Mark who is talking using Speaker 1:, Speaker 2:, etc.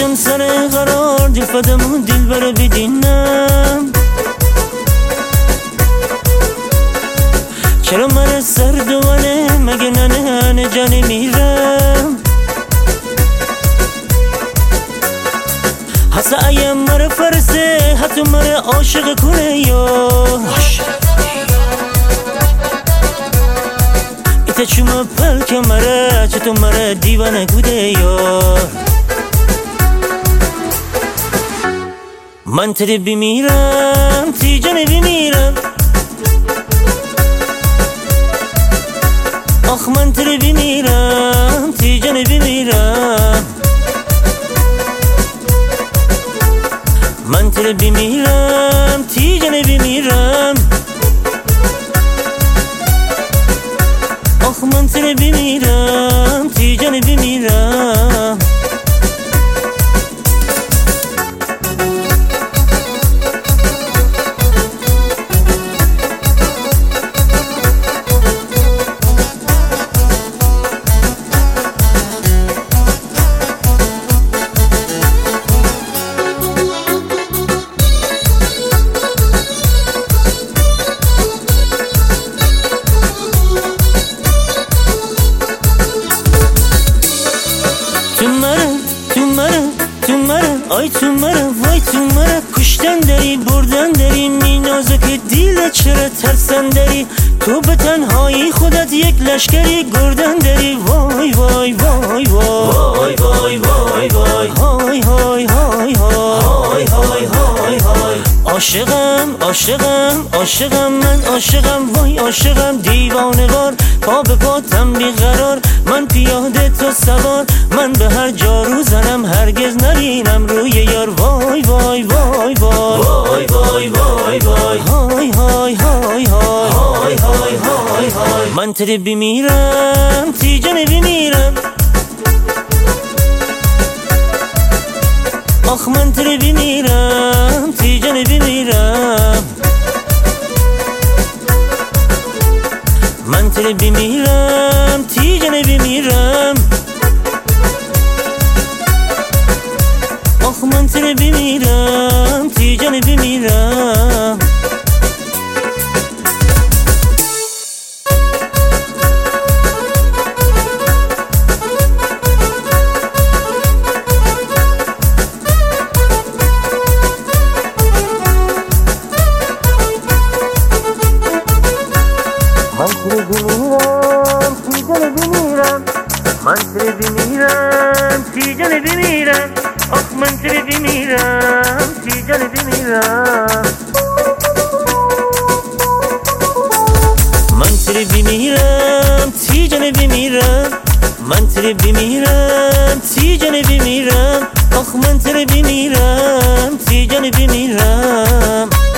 Speaker 1: رفتم سر قرار دل فدم و دل بره بدینم. چرا من سر دوانه مگه ننه جانی میرم. حتی ایم مره فرسه حتی مره عاشق کنه یا ایتا چوما پلک مره چطور مره دیوانه گوده یار. من تری بمیرم تی جانه بمیرم. آخ من تری بمیرم تی جانه بمیرم. من تری بمیرم تی جانه بمیرم. آخ من تری بمیرم تی جانه بمیرم. آی تو مرا وای تو مرا کشتن داری بردن داری می نازک دیل چرا ترسن داری. تو به تنهایی خودت یک لشکری گردن داری. وای وای وای وای وای وای وای های های های های های های های. عاشقم عاشقم عاشقم من عاشقم وای عاشقم دیوانه وار پا به پاتم بیقرار. من پیاده تو سوار من به هر جا رو زنم هرگز نرینم روی یار. وای وای وای وای وای وای وای وای های های های های های های های. من تری بمیرم تی جانه بمیرم. آخ من تری بمیرم تی جانه بمیرم. من تری بمیرم تی جانه بمیرم. آخ من تری بمیرم تی جانه بمیرم. من تری بمیرم تی جانه بمیرم. آخ من تری بمیرم تی جانه بمیرم. من تری بمیرم تی جانه بمیرم. من تری بمیرم تی جانه بمیرم. آخ من تری بمیرم تی جانه بمیرم.